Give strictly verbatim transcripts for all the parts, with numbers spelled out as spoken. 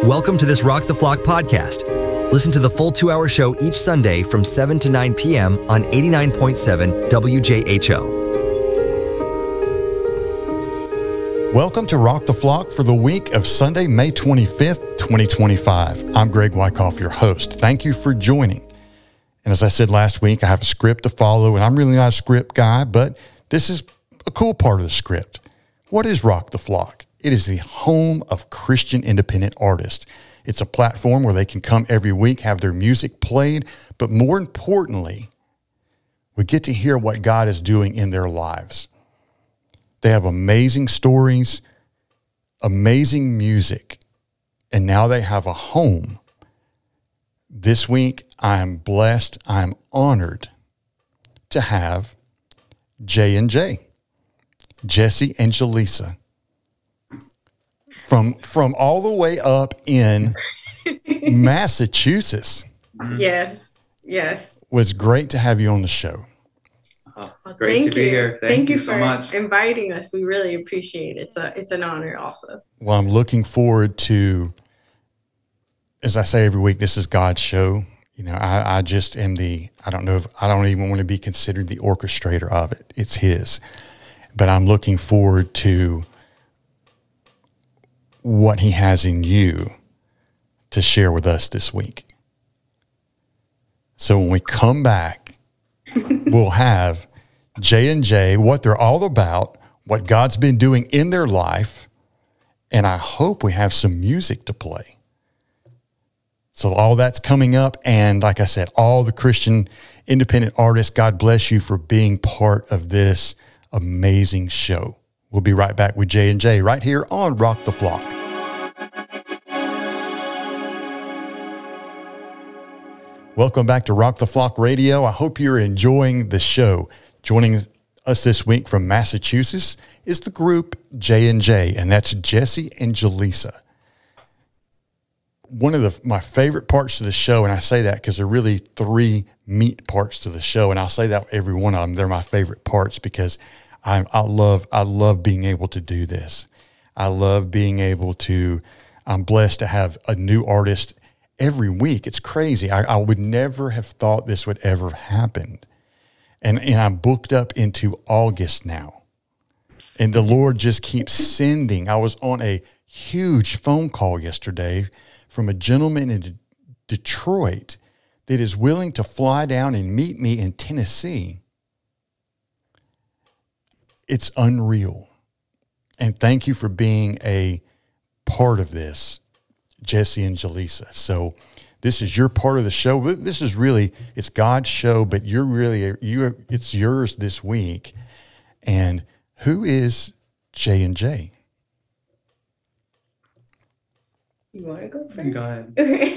Welcome to this Rock the Flock podcast. Listen to the full two-hour show each Sunday from seven to nine p.m. on eighty-nine point seven W J H O. Welcome to Rock the Flock for the week of Sunday, May twenty-fifth, twenty twenty-five. I'm Greg Wyckoff, your host. Thank you for joining. And as I said last week, I have a script to follow, and I'm really not a script guy, but this is a cool part of the script. What is Rock the Flock? It is the home of Christian independent artists. It's a platform where they can come every week, have their music played, but more importantly, we get to hear what God is doing in their lives. They have amazing stories, amazing music, and now they have a home. This week, I am blessed, I am honored to have J and J, Jesse and Jaleesa. From from all the way up in Massachusetts. Yes, yes. It was great to have you on the show. Oh, Well, great thank to be you. here. Thank, Thank you, you so for much. inviting us. We really appreciate it. It's a it's an honor also. Well, I'm looking forward to, as I say every week, this is God's show. You know, I, I just am the, I don't know if, I don't even want to be considered the orchestrator of it. It's His. But I'm looking forward to what He has in you to share with us this week. So when we come back, we'll have J and J, what they're all about, what God's been doing in their life, and I hope we have some music to play. So all that's coming up, and like I said, all the Christian independent artists, God bless you for being part of this amazing show. We'll be right back with J and J right here on Rock the Flock. Welcome back to Rock the Flock Radio. I hope you're enjoying the show. Joining us this week from Massachusetts is the group J and J, and that's Jesse and Jaleesa. One of the, my favorite parts of the show, and I say that because there are really three meat parts to the show, and I'll say that every one of them, they're my favorite parts because I, I love I love being able to do this. I love being able to, I'm blessed to have a new artist every week. It's crazy. I, I would never have thought this would ever happen. And, and I'm booked up into August now. And the Lord just keeps sending. I was on a huge phone call yesterday from a gentleman in D- Detroit that is willing to fly down and meet me in Tennessee. It's unreal. And thank you for being a part of this, Jesse and Jaleesa. So this is your part of the show. This is really, it's God's show, but you're really, you it's yours this week. And who is J and J? You want to go first? Go ahead.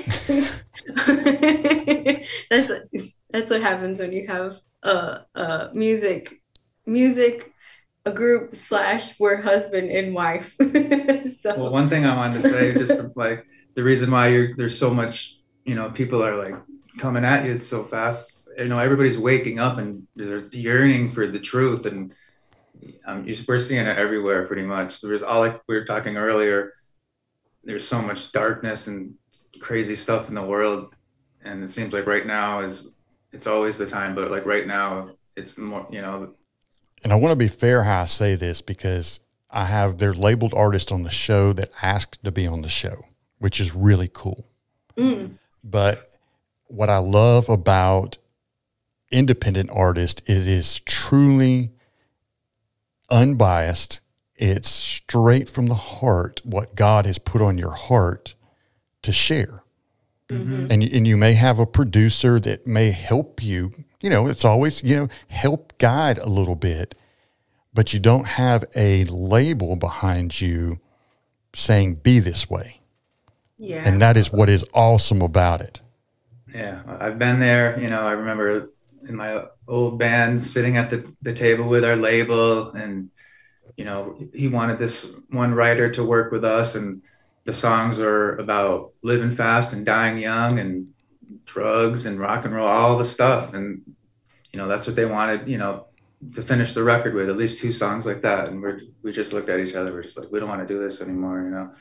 Okay. that's that's what happens when you have a, a music music a group slash we're husband and wife. So Well, one thing I wanted to say, just for, like the reason why you're there's so much, you know, people are like coming at you so fast. You know, everybody's waking up and they're yearning for the truth, and um, we're seeing it everywhere pretty much. There's all like we were talking earlier. There's so much darkness and crazy stuff in the world, and it seems like right now is it's always the time, but like right now it's more, you know. And I want to be fair how I say this because I have their labeled artists on the show that asked to be on the show, which is really cool. Mm. But what I love about independent artists is it is truly unbiased. It's straight from the heart what God has put on your heart to share. Mm-hmm. And, and you may have a producer that may help you. You know, it's always, you know, help guide a little bit, but you don't have a label behind you saying, be this way. Yeah. And that is what is awesome about it. Yeah, I've been there. You know, I remember in my old band sitting at the, the table with our label, and, you know, he wanted this one writer to work with us, and the songs are about living fast and dying young and drugs and rock and roll, all the stuff. And, you know, that's what they wanted, you know, to finish the record with, at least two songs like that. And we're, we just looked at each other. We're just like, we don't want to do this anymore, you know?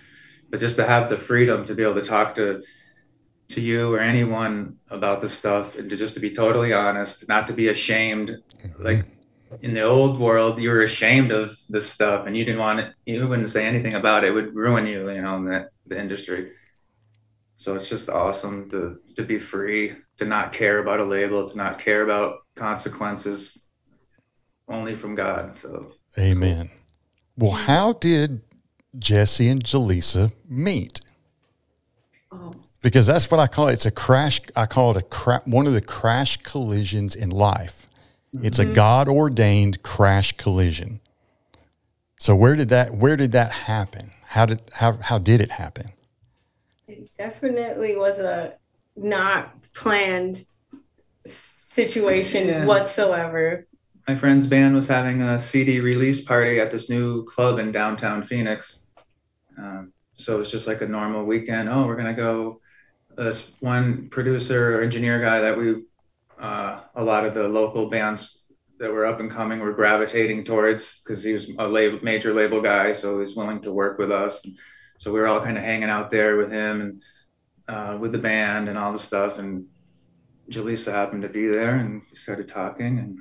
but just to have the freedom to be able to talk to to you or anyone about the stuff, and to just to be totally honest, not to be ashamed. Mm-hmm. Like in the old world, you were ashamed of this stuff and you didn't want it, you wouldn't say anything about it. It would ruin you, you know, in the, the industry. So it's just awesome to to be free, to not care about a label, to not care about consequences, only from God. So amen. Well, how did Jesse and Jaleesa meet? Oh. Because that's what I call it. It's a crash. I call it a cra- one of the crash collisions in life. It's mm-hmm. a God ordained crash collision. So where did that where did that happen? How did how how did it happen? It definitely was a not planned situation yeah. whatsoever. My friend's band was having a C D release party at this new club in downtown Phoenix. Um, so it was just like a normal weekend. Oh, we're going to go. This one producer or engineer guy that we, uh, a lot of the local bands that were up and coming were gravitating towards, because he was a label, major label guy. So he was willing to work with us. And so we were all kind of hanging out there with him and uh, with the band and all the stuff. And Jaleesa happened to be there, and we started talking, and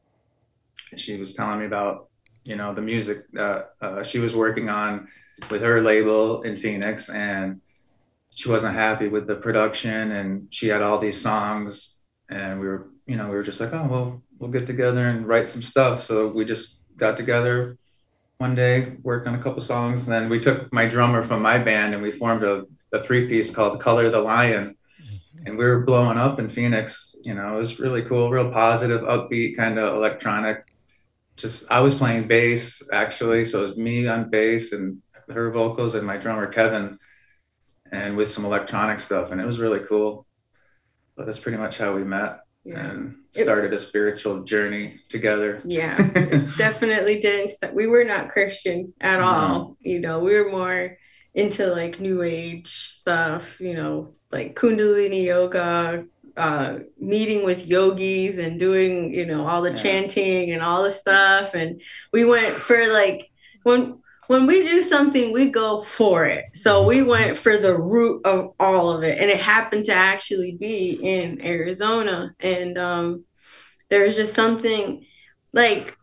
she was telling me about, you know, the music uh, uh, she was working on with her label in Phoenix, and she wasn't happy with the production, and she had all these songs, and we were, you know, we were just like, oh, well, we'll get together and write some stuff. So we just got together one day, worked on a couple songs, and then we took my drummer from my band and we formed a, a three-piece called Color the Lion. And we were blowing up in Phoenix. You know, it was really cool, real positive, upbeat, kind of electronic. Just, I was playing bass, actually. So it was me on bass and her vocals and my drummer, Kevin, and with some electronic stuff. And it was really cool. But that's pretty much how we met yeah. and started it, a spiritual journey together. Yeah, it definitely didn't start. We were not Christian at all. No. You know, we were more into like new age stuff, you know, like Kundalini yoga, uh, meeting with yogis and doing, you know, all the yeah. chanting and all the stuff. And we went for like, when when we do something, we go for it. So we went for the root of all of it. And it happened to actually be in Arizona. And um, there's just something like,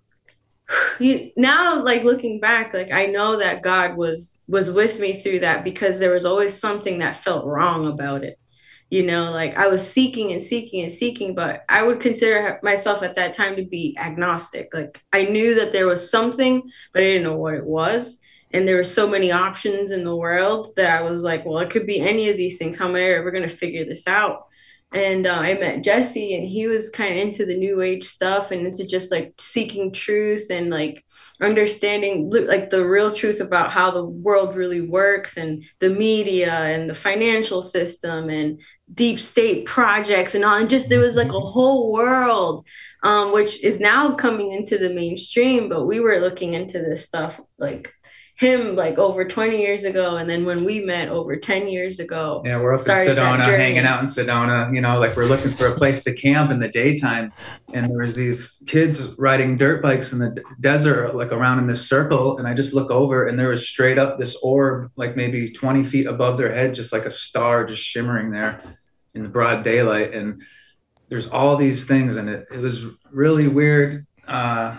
you now, like looking back, like I know that God was was with me through that, because there was always something that felt wrong about it. You know, like I was seeking and seeking and seeking, but I would consider myself at that time to be agnostic. Like I knew that there was something, but I didn't know what it was. And there were so many options in the world that I was like, well, it could be any of these things. How am I ever going to figure this out? And uh, I met Jesse, and he was kind of into the new age stuff and into just like seeking truth and like understanding like the real truth about how the world really works, and the media and the financial system and deep state projects and all. And just there was like a whole world, um, which is now coming into the mainstream. But we were looking into this stuff like him like over twenty years ago, and then when we met over ten years ago. Yeah, we're up in Sedona, hanging out in Sedona, you know, like we're looking for a place to camp in the daytime, and there was these kids riding dirt bikes in the d- desert, like around in this circle, and I just look over, and there was straight up this orb, like maybe twenty feet above their head, just like a star just shimmering there in the broad daylight, and there's all these things, and it, it was really weird, uh,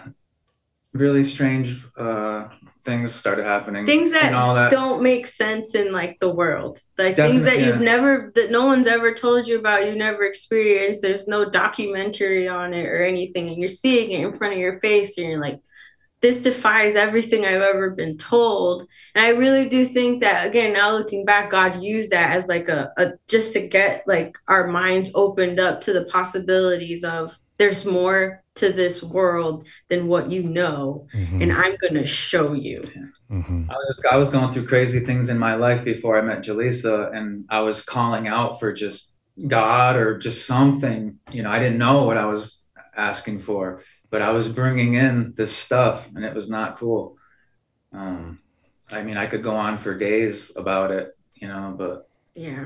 really strange, uh, things started happening. Things that, that don't make sense in like the world. Like Definitely, things that yeah. you've never, that no one's ever told you about, you never experienced. There's no documentary on it or anything. And you're seeing it in front of your face and you're like, this defies everything I've ever been told. And I really do think that, again, now looking back, God used that as like a, a just to get like our minds opened up to the possibilities of there's more to this world than what you know, mm-hmm. and I'm going to show you. Mm-hmm. I was just, I was going through crazy things in my life before I met Jaleesa, and I was calling out for just God or just something. You know, I didn't know what I was asking for, but I was bringing in this stuff, and it was not cool. Um, I mean, I could go on for days about it, you know, but yeah,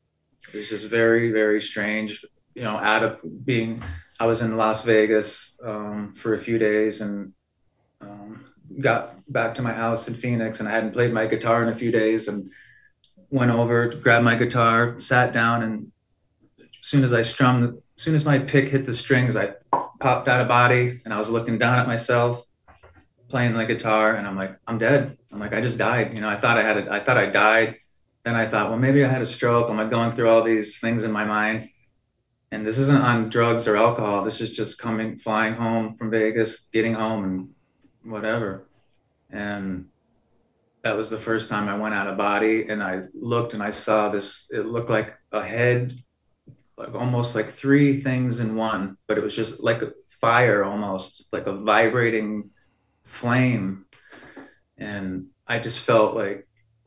it was just very, very strange. You know, out of being, I was in Las Vegas um, for a few days, and um, got back to my house in Phoenix, and I hadn't played my guitar in a few days, and went over, grabbed my guitar, sat down, and as soon as I strummed, as soon as my pick hit the strings, I popped out of body, and I was looking down at myself, playing the guitar, and I'm like, I'm dead. I'm like, I just died. You know, I thought I had it. I thought I died. Then I thought, well, maybe I had a stroke. I'm like going through all these things in my mind. And this isn't on drugs or alcohol. This is just coming, flying home from Vegas, getting home and whatever. And that was the first time I went out of body, and I looked and I saw this, it looked like a head, like almost like three things in one, but it was just like a fire, almost like a vibrating flame. And I just felt like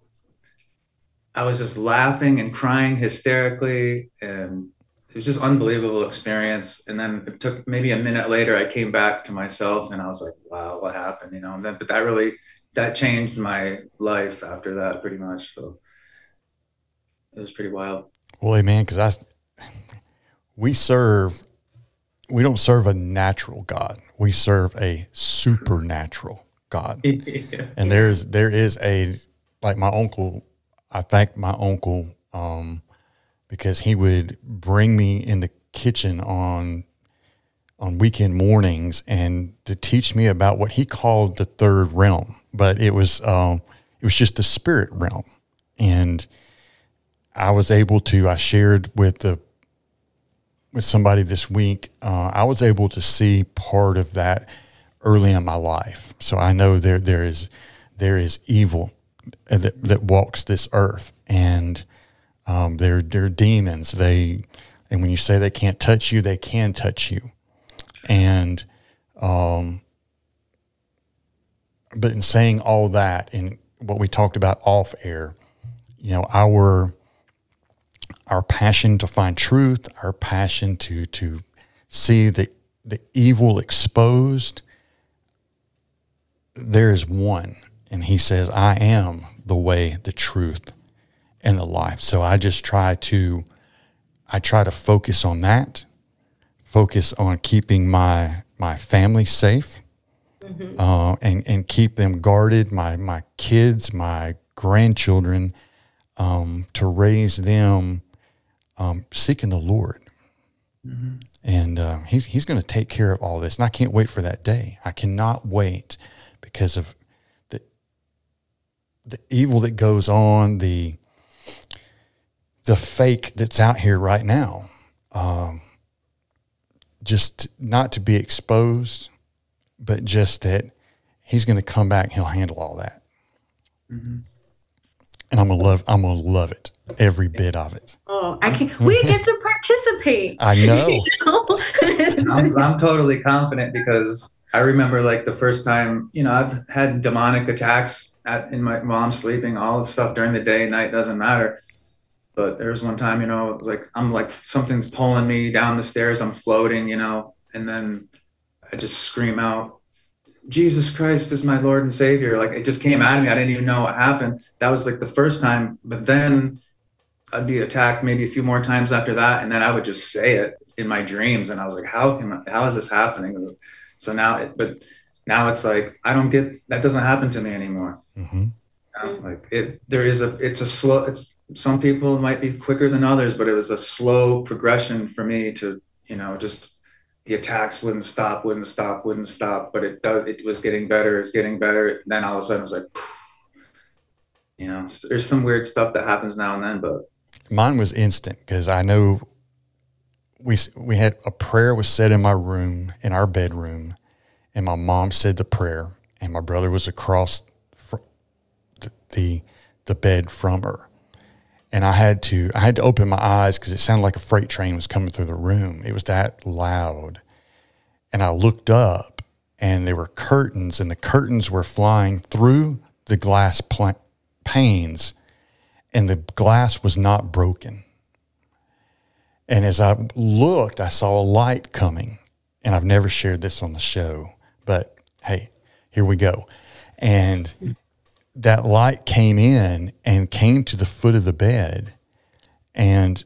I was just laughing and crying hysterically, and it was just unbelievable experience. And then it took maybe a minute later, I came back to myself, and I was like, wow, what happened? You know, and then, but that really, that changed my life after that pretty much. So it was pretty wild. Well, amen. Cause I, we serve, we don't serve a natural God. We serve a supernatural God. Yeah. And there's, there is a, like my uncle, I thank my uncle, um, because he would bring me in the kitchen on on weekend mornings and to teach me about what he called the third realm, but it was um, it was just the spirit realm. And I was able to, I shared with the with somebody this week, uh, I was able to see part of that early in my life. So I know there there is there is evil that that walks this earth, and Um, they're, they're demons. They, and when you say they can't touch you, they can touch you. And, um, but in saying all that and what we talked about off air, you know, our, our passion to find truth, our passion to, to see the, the evil exposed, there is one. And he says, I am the way, the truth, and the life. So I just try to, I try to focus on that, focus on keeping my, my family safe, mm-hmm. uh, and, and keep them guarded, my, my kids, my grandchildren, um, to raise them, um, seeking the Lord. Mm-hmm. And, uh, he's, he's going to take care of all this. And I can't wait for that day. I cannot wait because of the, the evil that goes on, the, the fake that's out here right now, um, just not to be exposed, but just that he's going to come back and he'll handle all that. Mm-hmm. And I'm going to love, I'm going to love it. Every bit of it. Oh, I can, we get to participate. I know. You know? I'm, I'm totally confident because I remember like the first time, you know, I've had demonic attacks at, in my while I'm sleeping, all this stuff during the day, night, doesn't matter. But there was one time, you know, it was like, I'm like, something's pulling me down the stairs. I'm floating, you know, and then I just scream out, Jesus Christ is my Lord and Savior. Like it just came out of me. I didn't even know what happened. That was like the first time, but then I'd be attacked maybe a few more times after that. And then I would just say it in my dreams. And I was like, how can, I, how is this happening? So now, it, but now it's like, I don't get, that doesn't happen to me anymore. Mm-hmm. You know, like it, there is a, it's a slow, it's, some people might be quicker than others, but it was a slow progression for me to, you know, just the attacks wouldn't stop, wouldn't stop, wouldn't stop, but it does, it was getting better. It's getting better. Then all of a sudden it was like, you know, there's some weird stuff that happens now and then, but mine was instant because I know we, we had a prayer was said in my room, in our bedroom, and my mom said the prayer and my brother was across the, the, the bed from her. And I had to, I had to open my eyes because it sounded like a freight train was coming through the room. It was that loud. And I looked up and there were curtains and the curtains were flying through the glass pl- panes and the glass was not broken. And as I looked, I saw a light coming, and I've never shared this on the show, but hey, here we go. And that light came in and came to the foot of the bed. And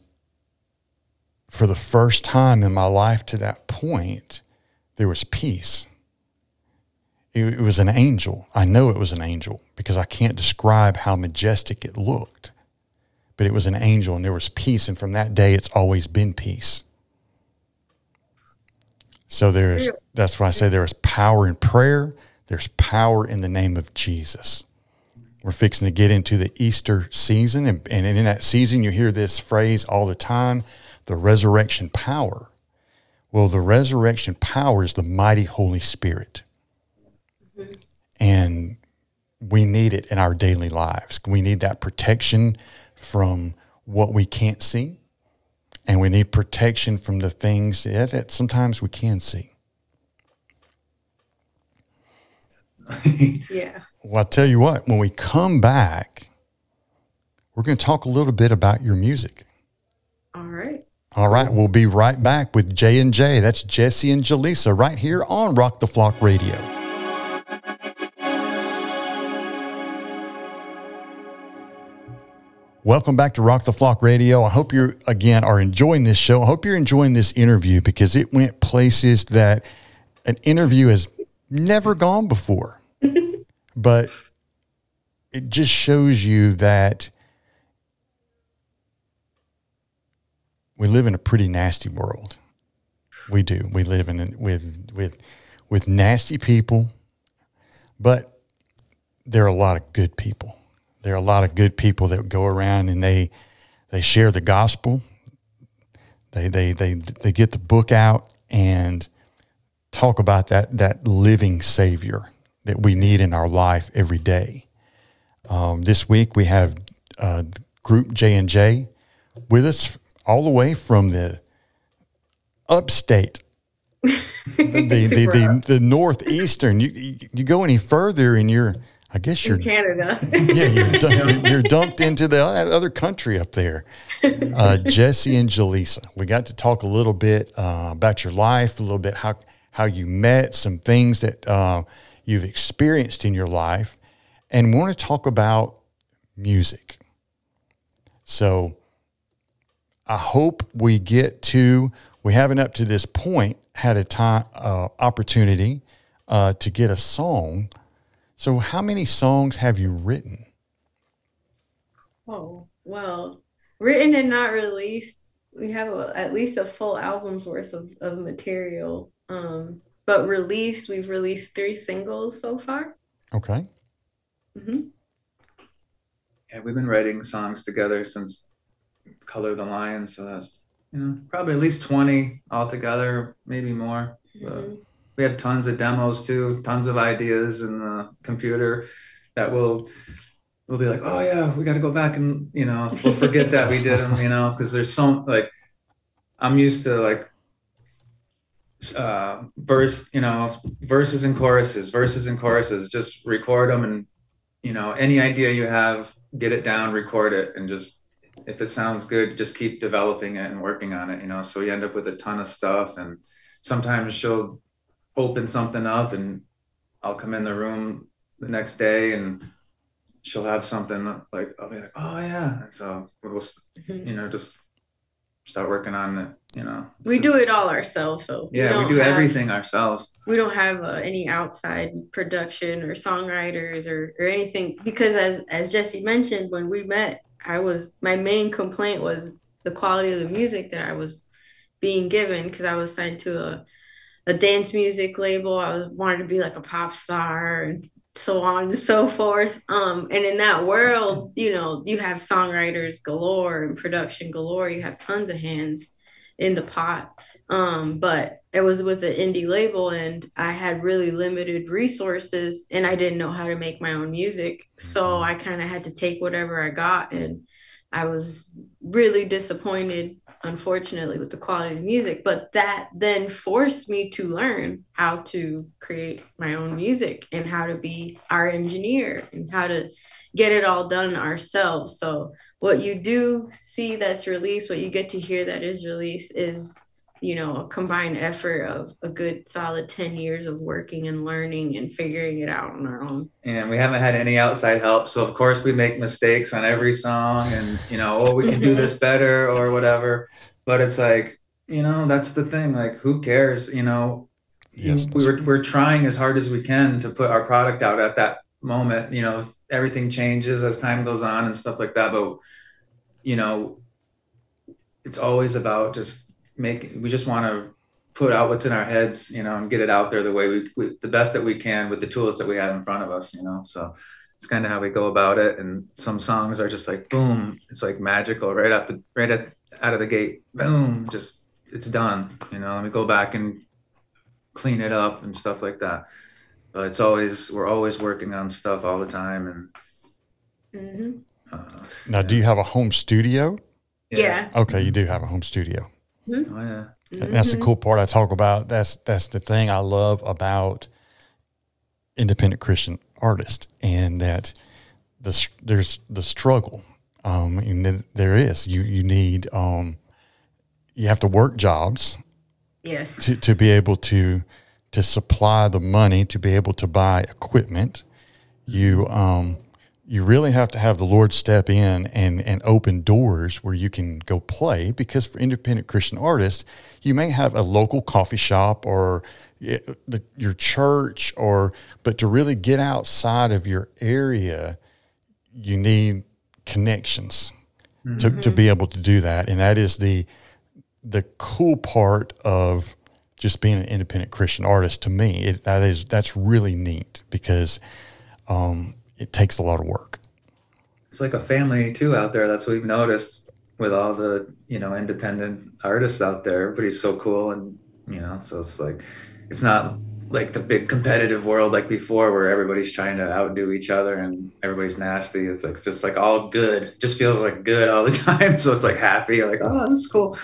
for the first time in my life to that point, there was peace. It, it was an angel. I know it was an angel because I can't describe how majestic it looked. but it was an angel, and there was peace. And from that day, it's always been peace. So there's, that's why I say there is power in prayer. There's power in the name of Jesus. We're fixing to get into the Easter season. And, and in that season, you hear this phrase all the time, the resurrection power. Well, the resurrection power is the mighty Holy Spirit. Mm-hmm. And we need it in our daily lives. We need that protection from what we can't see. And we need protection from the things that, that sometimes we can see. Yeah. Well, I'll tell you what, when we come back, we're going to talk a little bit about your music. All right. All right. We'll be right back with J and J. That's Jesse and Jaleesa right here on Rock the Flock Radio. Welcome back to Rock the Flock Radio. I hope you, again, are enjoying this show. I hope you're enjoying this interview because it went places that an interview has never gone before. But it just shows you that we live in a pretty nasty world. We do. We live in with with with nasty people, but there are a lot of good people. There are a lot of good people that go around and they they share the gospel. They they they they get the book out and talk about that that living Savior that we need in our life every day. Um, this week we have uh, group J and J with us all the way from the upstate, the the, the, the, the northeastern. You, you you go any further and you're, I guess you're in Canada. Yeah, you're, you're you're dumped into the other country up there. Uh, Jesse and Jaleesa, we got to talk a little bit uh, about your life, a little bit how how you met, some things that uh, you've experienced in your life, and we want to talk about music. So I hope we get to, we haven't up to this point had a time, uh, opportunity uh, to get a song. So how many songs have you written? Oh, well, written and not released. We have a, at least a full album's worth of, of material. Um, but released, we've released three singles so far. Okay. Mm-hmm. Yeah, we've been writing songs together since Color the Lion, so that's, you know, probably at least twenty altogether, maybe more. But mm-hmm. we have tons of demos too, tons of ideas in the computer that will we'll be like, oh yeah, we got to go back and, you know, we'll forget that we did them, you know, because there's so, like, I'm used to like uh verse, you know, verses and choruses, verses and choruses, just record them, and, you know, any idea you have, get it down, record it, and just, if it sounds good, just keep developing it and working on it, you know. So you end up with a ton of stuff, and sometimes she'll open something up and I'll come in the room the next day and she'll have something like, I'll be like, oh yeah. And so we'll, you know, just start working on it, you know. We just, do it all ourselves. So yeah, we, we do have, everything ourselves. We don't have uh, any outside production or songwriters or, or anything, because as, as Jesse mentioned, when we met, I was, my main complaint was the quality of the music that I was being given, because I was signed to a, a dance music label. I was wanted to be like a pop star and so on and so forth. Um, and in that world, you know, you have songwriters galore and production galore. You have tons of hands in the pot. Um, but it was with an indie label and I had really limited resources and I didn't know how to make my own music. So I kind of had to take whatever I got, and I was really disappointed, unfortunately, with the quality of the music. But that then forced me to learn how to create my own music and how to be our engineer and how to get it all done ourselves. So what you do see that's released, what you get to hear that is released is, you know, a combined effort of a good solid ten years of working and learning and figuring it out on our own. And we haven't had any outside help. So of course we make mistakes on every song and, you know, oh, we can do this better or whatever. But it's like, you know, that's the thing. Like, who cares? You know, yes, we were, we're trying as hard as we can to put our product out at that moment. You know, everything changes as time goes on and stuff like that. But you know, it's always about just making, we just want to put out what's in our heads, you know, and get it out there the way we, we the best that we can with the tools that we have in front of us, you know. So it's kind of how we go about it. And some songs are just like, boom, it's like magical right out the, right at, out of the gate, boom, just, it's done, you know, and we go back and clean it up and stuff like that. But it's always, we're always working on stuff all the time. And mm-hmm. uh, now, do you have a home studio? Yeah. Okay, you do have a home studio. Mm-hmm. Oh yeah. Mm-hmm. That's the cool part I talk about. That's that's the thing I love about independent Christian artists, and that the there's the struggle. Um, and there is you you need um, you have to work jobs. Yes. To to be able to to supply the money to be able to buy equipment, you um. You really have to have the Lord step in and, and open doors where you can go play, because for independent Christian artists, you may have a local coffee shop or the, your church, or but to really get outside of your area, you need connections mm-hmm. to, to be able to do that. And that is the the cool part of just being an independent Christian artist to me. It, that is that's really neat, because um, it takes a lot of work. It's like a family too out there. That's what we've noticed with all the, you know, independent artists out there. Everybody's so cool. And, you know, so it's like, it's not like the big competitive world like before where everybody's trying to outdo each other and everybody's nasty. It's like, it's just like all good. It just feels like good all the time. So it's like happy. You're like, oh, that's cool.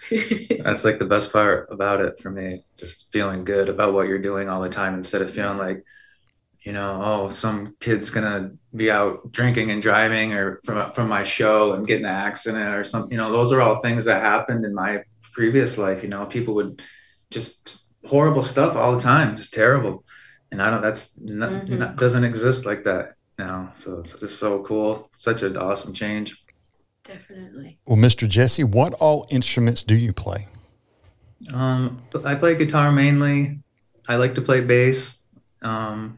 That's like the best part about it for me. Just feeling good about what you're doing all the time, instead of feeling like, you know, oh, some kid's gonna be out drinking and driving, or from from my show and get in an accident or something. You know, those are all things that happened in my previous life. You know, people would just horrible stuff all the time, just terrible. And I don't, that's not, mm-hmm. not, doesn't exist like that now. So it's just so cool. Such an awesome change. Definitely. Well, Mister Jesse, what all instruments do you play? Um, I play guitar mainly. I like to play bass. Um,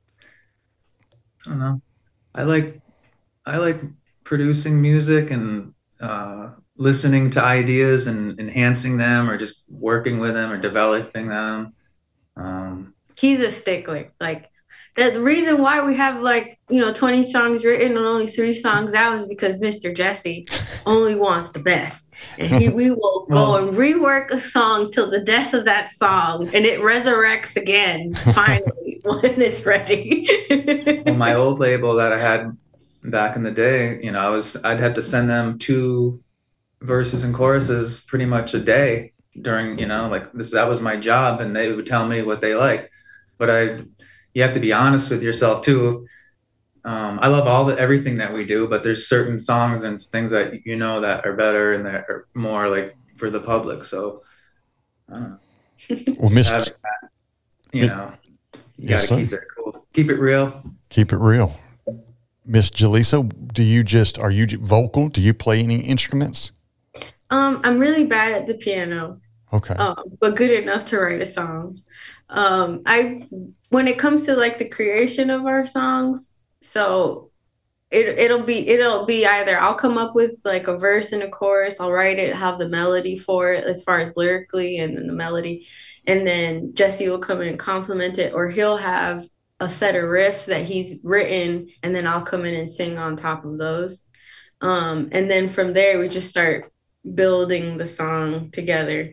I don't know. I like, I like producing music and uh, listening to ideas and enhancing them, or just working with them or developing them. Um, He's a stickler. Like, that the reason why we have like, you know, twenty songs written and only three songs out is because Mister Jesse only wants the best. And he, we will go well, and rework a song till the death of that song, and it resurrects again finally when it's ready. Well, my old label that I had back in the day, you know, I was I'd have to send them two verses and choruses pretty much a day during, you know, like this that was my job, and they would tell me what they liked. But I you have to be honest with yourself too. Um, I love all the everything that we do, but there's certain songs and things that you know that are better and that are more like for the public. So, I don't know. Well, Mister That, you know, you yes, gotta sir. keep it cool, keep it real, keep it real. Miss Jaleesa, do you just are you vocal? Do you play any instruments? Um, I'm really bad at the piano. Okay, um, but good enough to write a song. Um, I when it comes to like the creation of our songs. So it, it'll be it'll be either I'll come up with like a verse and a chorus, I'll write it, have the melody for it as far as lyrically and then the melody, and then Jesse will come in and complement it, or he'll have a set of riffs that he's written and then I'll come in and sing on top of those. Um, and then from there we just start building the song together.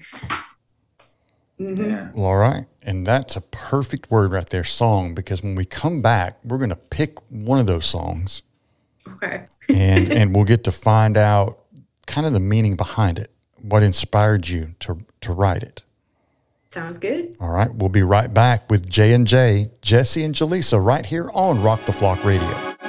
Mm-hmm. Yeah. Well, all right. And that's a perfect word right there, song, because when we come back, we're going to pick one of those songs. Okay. and and we'll get to find out kind of the meaning behind it, what inspired you to, to write it. Sounds good. All right. We'll be right back with J and J, Jesse and Jaleesa, right here on Rock the Flock Radio.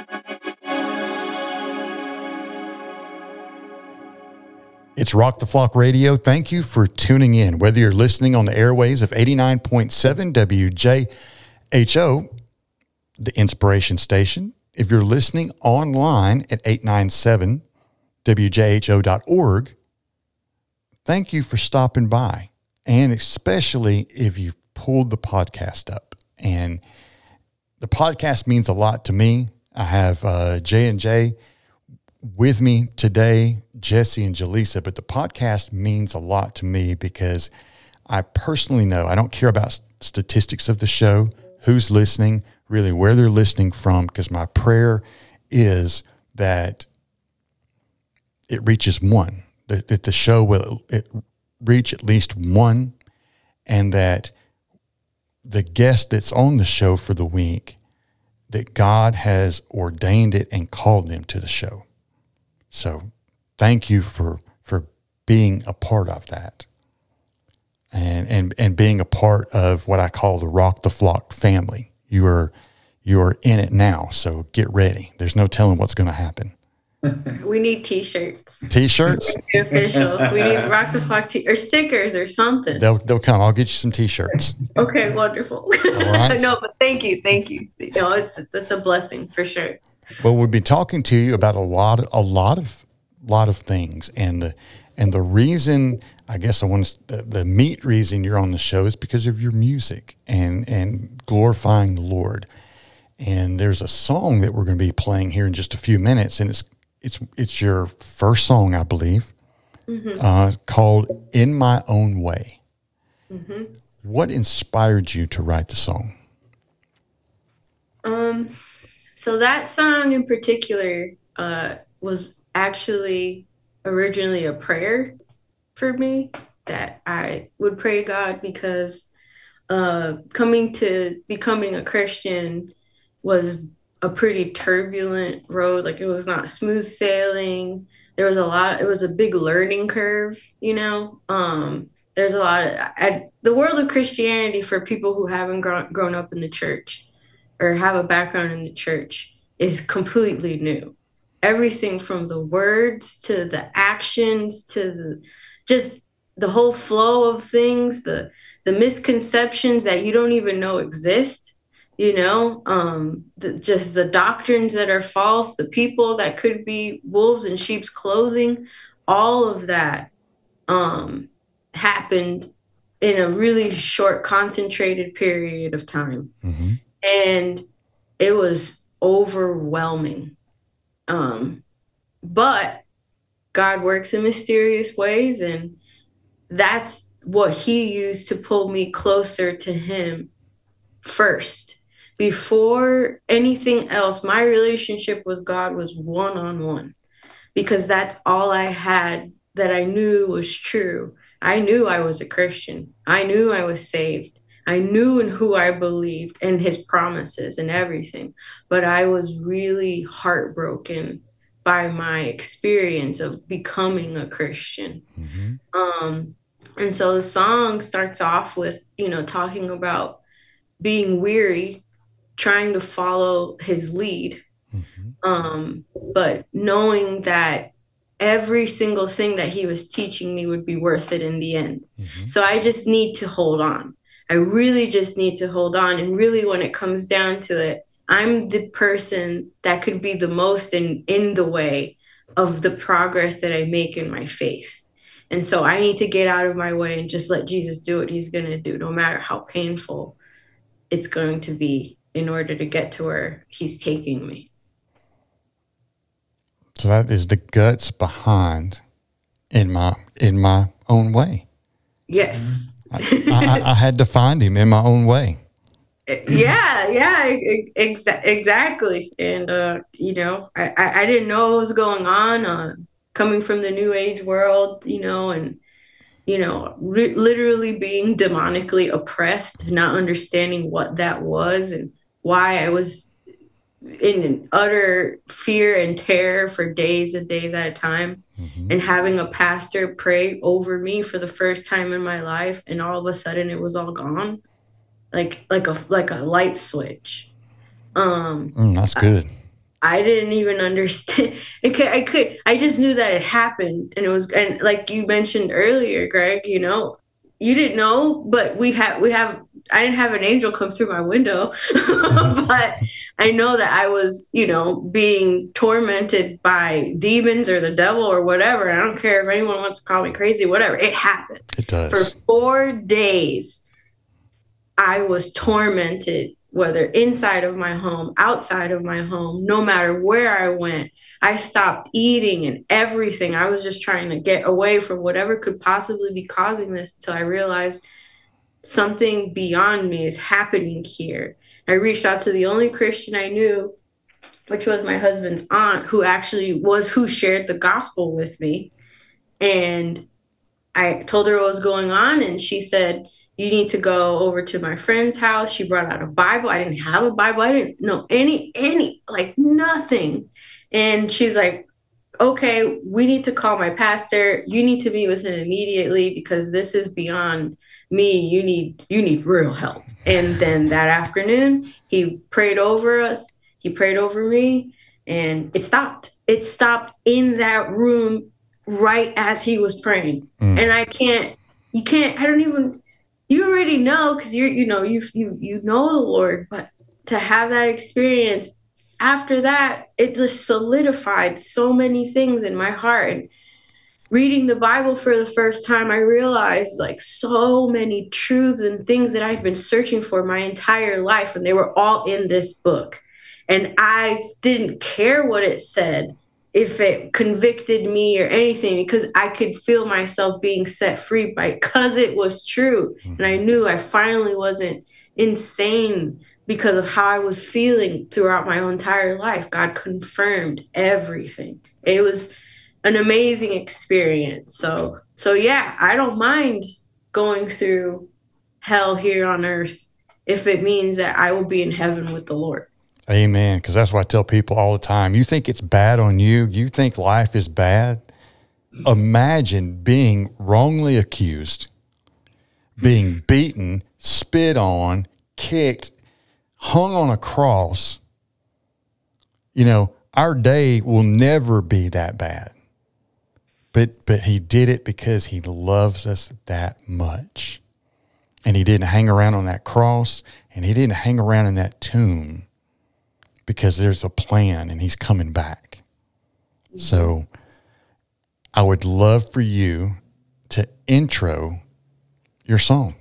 It's Rock the Flock Radio. Thank you for tuning in. Whether you're listening on the airways of eighty-nine point seven W J H O, the Inspiration Station, if you're listening online at eight ninety-seven W J H O dot org, thank you for stopping by. And especially if you've pulled the podcast up. And the podcast means a lot to me. I have uh, J and J. with me today, Jesse and Jaleesa, but the podcast means a lot to me because I personally know, I don't care about statistics of the show, who's listening, really where they're listening from, because my prayer is that it reaches one, that, that the show will it reach at least one, and that the guest that's on the show for the week, that God has ordained it and called them to the show. So thank you for, for being a part of that. And, and and being a part of what I call the Rock the Flock family. You are you are in it now, so get ready. There's no telling what's going to happen. We need T-shirts. T-shirts? Official. We need Rock the Flock t- or stickers or something. They'll they'll come. I'll get you some T-shirts. Okay, wonderful. All right. No, but thank you, thank you. No, it's it's a blessing for sure. Well, we'll be talking to you about a lot of, a lot of lot of things, and the and the reason, I guess I want to, the, the meat reason you're on the show is because of your music and and glorifying the Lord. And there's a song that we're going to be playing here in just a few minutes, and it's it's it's your first song, I believe, mm-hmm. uh, called "In My Own Way." Mm-hmm. What inspired you to write the song? Um, so that song in particular uh, was actually originally a prayer for me that I would pray to God, because uh, coming to becoming a Christian was a pretty turbulent road. Like, it was not smooth sailing. There was a lot, it was a big learning curve, you know? Um, there's a lot of, I, the world of Christianity for people who haven't grown, grown up in the church or have a background in the church is completely new. Everything from the words to the actions to the, just the whole flow of things, the the misconceptions that you don't even know exist, you know, um, the, just the doctrines that are false, the people that could be wolves in sheep's clothing, all of that um, happened in a really short, concentrated period of time. Mm-hmm. And it was overwhelming. Um, but God works in mysterious ways, and that's what he used to pull me closer to him first. Before anything else, my relationship with God was one-on-one, because that's all I had that I knew was true. I knew I was a Christian. I knew I was saved. I knew in who I believed and his promises and everything, but I was really heartbroken by my experience of becoming a Christian. Mm-hmm. Um, and so the song starts off with, you know, talking about being weary, trying to follow his lead, mm-hmm. um, but knowing that every single thing that he was teaching me would be worth it in the end. Mm-hmm. So I just need to hold on. I really just need to hold on. And really, when it comes down to it, I'm the person that could be the most in, in the way of the progress that I make in my faith. And so I need to get out of my way and just let Jesus do what he's going to do, no matter how painful it's going to be, in order to get to where he's taking me. So that is the guts behind in my in my own way. Yes. I, I, I had to find him in my own way. Yeah, yeah, exa- exactly. And, uh, you know, I, I didn't know what was going on, uh, coming from the New Age world, you know, and, you know, re- literally being demonically oppressed, not understanding what that was and why I was in utter fear and terror for days and days at a time. Mm-hmm. And having a pastor pray over me for the first time in my life, and all of a sudden it was all gone, like like a like a light switch. Um, mm, that's good. I, I didn't even understand. I could, I could I just knew that it happened, and it was, and like you mentioned earlier, Greg, you know, you didn't know, but we have we have. I didn't have an angel come through my window, but I know that I was, you know, being tormented by demons or the devil or whatever. I don't care if anyone wants to call me crazy, whatever. It happened. It does. For four days, I was tormented whether inside of my home, outside of my home, no matter where I went. I stopped eating and everything. I was just trying to get away from whatever could possibly be causing this until I realized something beyond me is happening here. I reached out to the only Christian I knew, which was my husband's aunt, who actually was who shared the gospel with me. And I told her what was going on, and she said, you need to go over to my friend's house. She brought out a Bible. I didn't have a Bible. I didn't know any, any, like nothing. And she's like, okay, we need to call my pastor. You need to meet with him immediately because this is beyond me. You need, you need real help. And then that afternoon, he prayed over us. He prayed over me, and it stopped. It stopped in that room right as he was praying. Mm. And I can't, you can't, I don't even, you already know, because you're, you know, you you you know the Lord, but to have that experience after that, it just solidified so many things in my heart. And reading the Bible for the first time, I realized like so many truths and things that I've been searching for my entire life, and they were all in this book. And I didn't care what it said, if it convicted me or anything, because I could feel myself being set free by, because it was true. Mm-hmm. And I knew I finally wasn't insane because of how I was feeling throughout my entire life. God confirmed everything. It was an amazing experience. So, so yeah, I don't mind going through hell here on earth if it means that I will be in heaven with the Lord. Amen. Because that's what I tell people all the time. You think it's bad on you. You think life is bad. Imagine being wrongly accused, being beaten, spit on, kicked, hung on a cross. You know, our day will never be that bad. But but he did it because he loves us that much. And he didn't hang around on that cross, and he didn't hang around in that tomb, because there's a plan and he's coming back. Mm-hmm. So I would love for you to intro your song.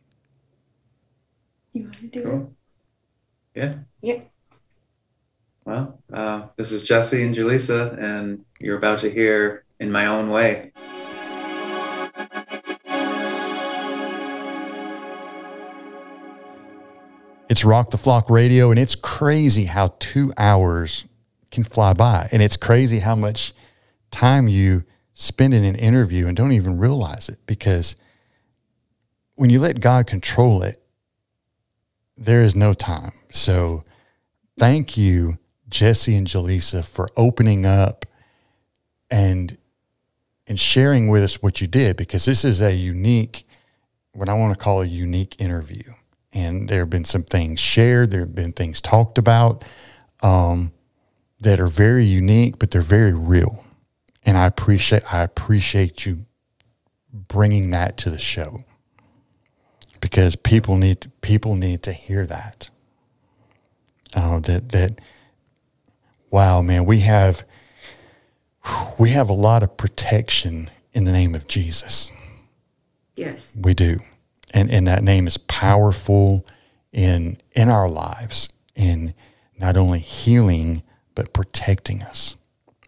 You want to do cool. it? Yeah. Yeah. Well, uh, this is Jesse and Julissa, and you're about to hear In My Own Way. It's Rock the Flock Radio, and it's crazy how two hours can fly by. And it's crazy how much time you spend in an interview and don't even realize it, because when you let God control it, there is no time. So thank you, Jesse and Julissa, for opening up and and sharing with us what you did, because this is a unique, what I want to call a unique interview. And there have been some things shared. There have been things talked about um, that are very unique, but they're very real. And I appreciate I appreciate you bringing that to the show, because people need to, people need to hear that. Uh, that that wow, man, we have we have a lot of protection in the name of Jesus. Yes, we do. And and that name is powerful in in our lives, in not only healing, but protecting us.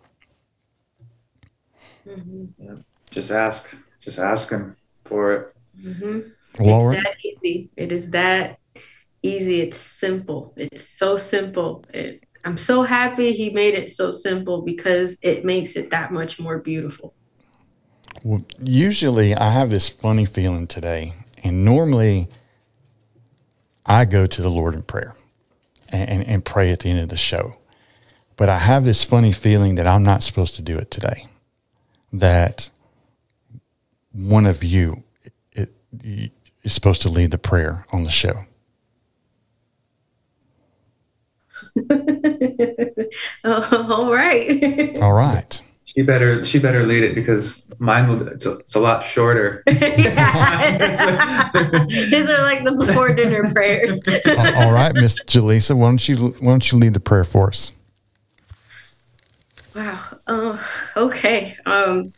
Mm-hmm. Yeah. Just ask. Just ask him for it. Mm-hmm. Well, it's that easy. It is that easy. It's simple. It's so simple. It, I'm so happy he made it so simple, because it makes it that much more beautiful. Well, usually I have this funny feeling today. And normally I go to the Lord in prayer and, and, and pray at the end of the show. But I have this funny feeling that I'm not supposed to do it today. That one of you it, it, is supposed to lead the prayer on the show. Oh, all right. All right. She better she better lead it, because mine will. It's a, it's a lot shorter. These are like the before dinner prayers. All right, Miss Julissa, why don't you why don't you lead the prayer for us? Wow. Oh, okay. Um,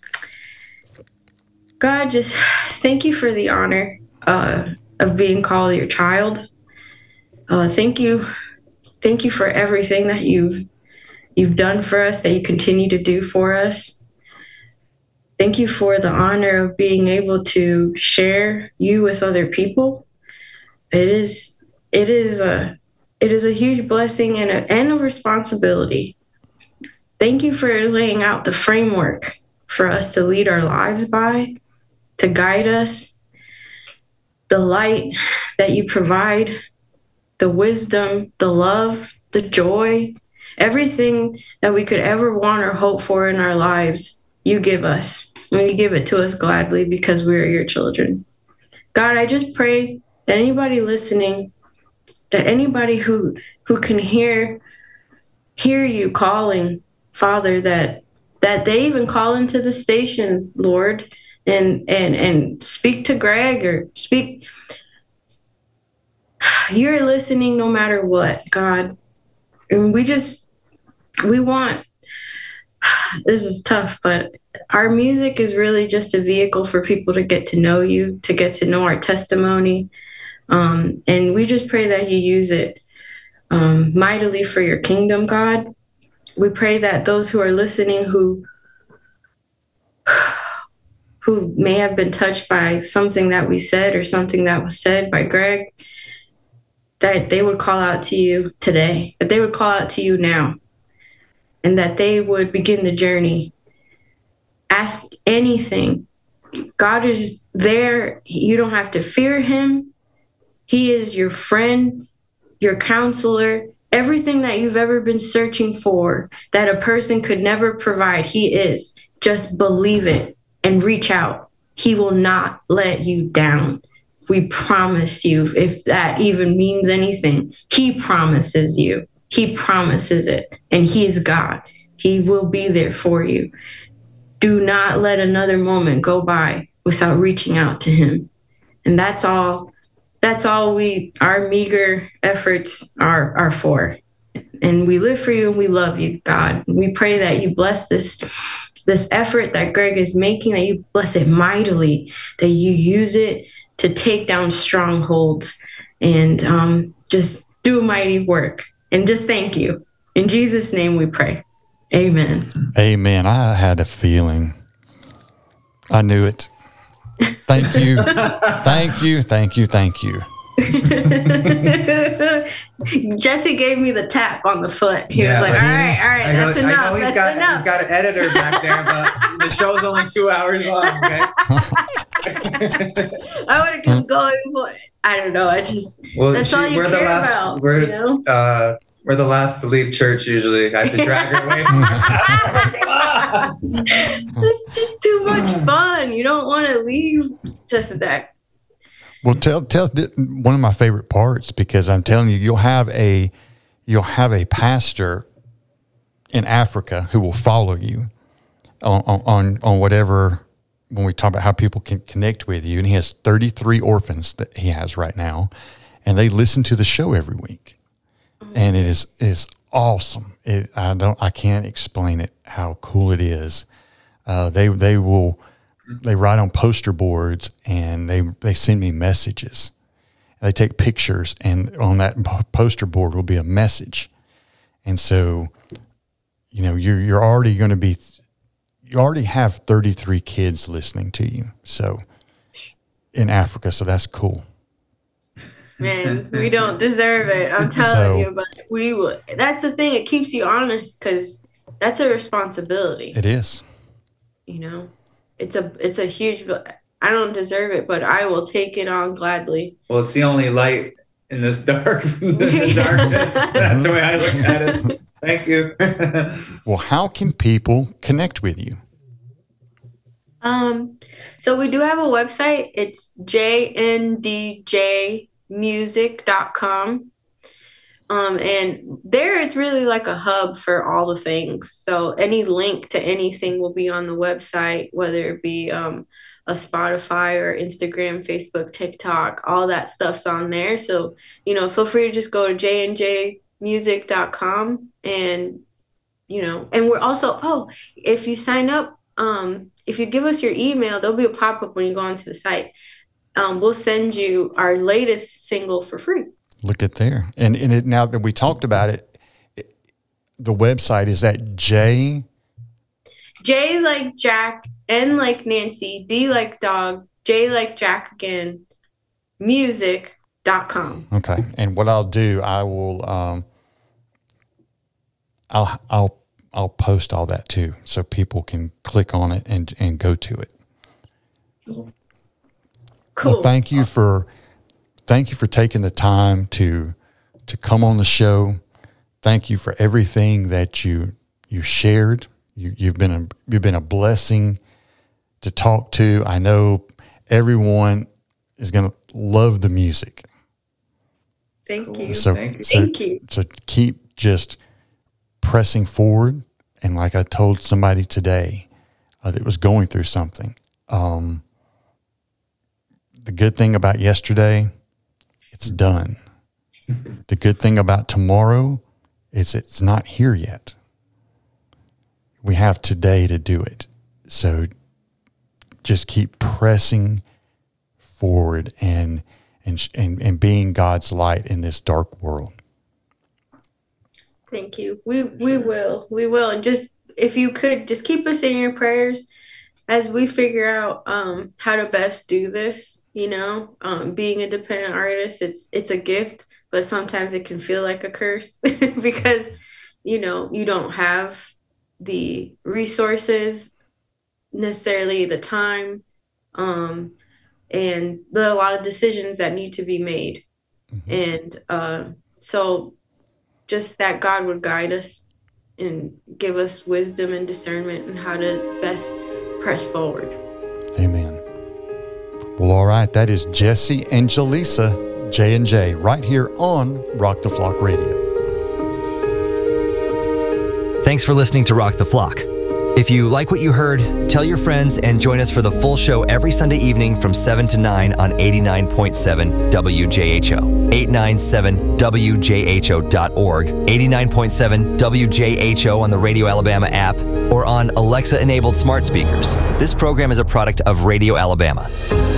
God, just thank you for the honor uh, of being called your child. Uh, thank you. Thank you for everything that you've you've done for us, that you continue to do for us. Thank you for the honor of being able to share you with other people. It is it is a it is a huge blessing and a, and a responsibility. Thank you for laying out the framework for us to lead our lives by, to guide us, the light that you provide, the wisdom, the love, the joy, everything that we could ever want or hope for in our lives, you give us. And you give it to us gladly because we are your children. God, I just pray that anybody listening, that anybody who who can hear hear you calling, Father, that that they even call into the station, Lord, and and and speak to Greg or speak. You're listening no matter what, God. And we just, we want, this is tough, but our music is really just a vehicle for people to get to know you, to get to know our testimony. Um, and we just pray that you use it um, mightily for your kingdom, God. We pray that those who are listening who who may have been touched by something that we said or something that was said by Greg, that they would call out to you today, that they would call out to you now, and that they would begin the journey. Ask anything. God is there. You don't have to fear him. He is your friend, your counselor, everything that you've ever been searching for that a person could never provide. He is. Just believe it and reach out. He will not let you down. We promise you, if that even means anything. He promises you. He promises it. And he is God. He will be there for you. Do not let another moment go by without reaching out to him. And that's all, that's all we, our meager efforts are, are for. And we live for you and we love you, God. We pray that you bless this this effort that Greg is making, that you bless it mightily, that you use it to take down strongholds and um, just do a mighty work. And just thank you. In Jesus' name we pray. Amen. Amen. I had a feeling. I knew it. Thank you. Thank you. Thank you. Thank you. Jesse gave me the tap on the foot. He yeah, was like, all right, all right, that's know, enough. I know he's that's got, enough. He's got an editor back there, but the show's only two hours long, okay? I would have kept going, but I don't know. I just, well, that's she, all you we're care the last, about, we're, you know? Uh, we're the last to leave church usually. I have to drag her away from her. It's just too much fun. You don't want to leave just that. Well, tell tell one of my favorite parts, because I'm telling you, you'll have a you'll have a pastor in Africa who will follow you on on on whatever. When we talk about how people can connect with you, and he has thirty-three orphans that he has right now, and they listen to the show every week, and it is is awesome. It I don't I can't explain it how cool it is. Uh, they they will. They write on poster boards and they, they send me messages. They take pictures, and on that poster board will be a message. And so, you know, you're, you're already going to be, you already have thirty-three kids listening to you. So in Africa. So that's cool. Man, we don't deserve it. I'm telling So- you, but we will. That's the thing. It keeps you honest because that's a responsibility. It is. You know, it's a it's a huge. I don't deserve it, but I will take it on gladly. Well, it's the only light in this dark the darkness. That's the way I look at it. Thank you. Well, how can people connect with you? Um, so we do have a website. It's j n d j music dot com. Um, and there it's really like a hub for all the things. So any link to anything will be on the website, whether it be um, a Spotify or Instagram, Facebook, TikTok, all that stuff's on there. So, you know, feel free to just go to j n j music dot com and, you know, and we're also, oh, if you sign up, um, if you give us your email, there'll be a pop-up when you go onto the site. Um, we'll send you our latest single for free. Look at there. And, and it, now that we talked about it, it, the website is at J. J like Jack, N like Nancy, D like dog, J like Jack again, music dot com. Okay. And what I'll do, I will, um, I'll, I'll, I'll post all that too, so people can click on it and, and go to it. Cool. Well, thank you for, thank you for taking the time to, to come on the show. Thank you for everything that you, you shared. You, you've been a, you've been a blessing to talk to. I know everyone is going to love the music. Thank you. So, Thank you. so, Thank you. so keep just pressing forward. And like I told somebody today uh, that was going through something, um, the good thing about yesterday, it's done. The good thing about tomorrow is it's not here yet. We have today to do it. So just keep pressing forward and and and, and being God's light in this dark world. Thank you. We we will. We will. And just if you could just keep us in your prayers as we figure out um how to best do this, you know. Um being a dependent artist, it's it's a gift, but sometimes it can feel like a curse because you know, you don't have the resources, necessarily the time, um, and there are a lot of decisions that need to be made. Mm-hmm. And uh, so just that God would guide us and give us wisdom and discernment and how to best press forward. Amen. Well, all right. That is Jessie and Jaleesa, J and J, right here on Rock the Flock Radio. Thanks for listening to Rock the Flock. If you like what you heard, tell your friends and join us for the full show every Sunday evening from seven to nine on eighty-nine point seven W J H O, eight ninety-seven W J H O dot org, eighty-nine point seven W J H O on the Radio Alabama app, or on Alexa-enabled smart speakers. This program is a product of Radio Alabama.